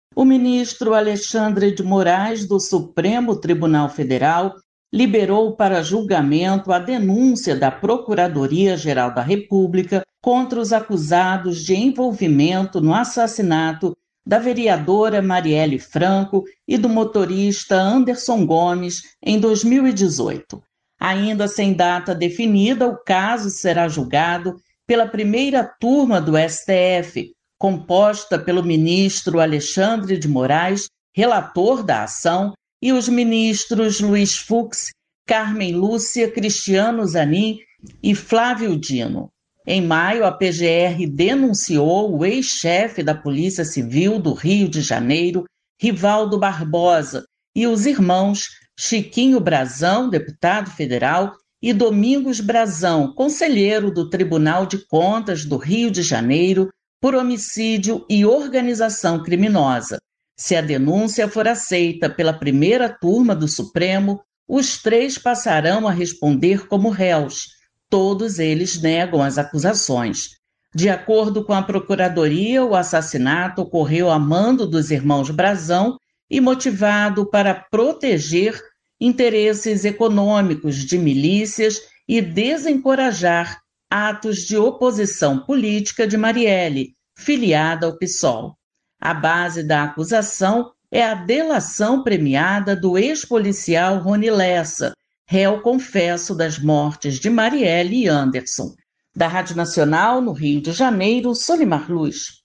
O ministro Alexandre de Moraes, do Supremo Tribunal Federal, liberou para julgamento a denúncia da Procuradoria-Geral da República contra os acusados de envolvimento no assassinato da vereadora Marielle Franco e do motorista Anderson Gomes em 2018. Ainda sem data definida, o caso será julgado pela primeira turma do STF, composta pelo ministro Alexandre de Moraes, relator da ação, e os ministros Luiz Fux, Carmen Lúcia, Cristiano Zanin e Flávio Dino. Em maio, a PGR denunciou o ex-chefe da Polícia Civil do Rio de Janeiro, Rivaldo Barbosa, e os irmãos Chiquinho Brazão, deputado federal, e Domingos Brazão, conselheiro do Tribunal de Contas do Rio de Janeiro, por homicídio e organização criminosa. Se a denúncia for aceita pela primeira turma do Supremo, os três passarão a responder como réus. Todos eles negam as acusações. De acordo com a Procuradoria, o assassinato ocorreu a mando dos irmãos Brazão e motivado para proteger interesses econômicos de milícias e desencorajar atos de oposição política de Marielle, filiada ao PSOL. A base da acusação é a delação premiada do ex-policial Rony Lessa, réu confesso das mortes de Marielle e Anderson. Da Rádio Nacional, no Rio de Janeiro, Solimar Luz.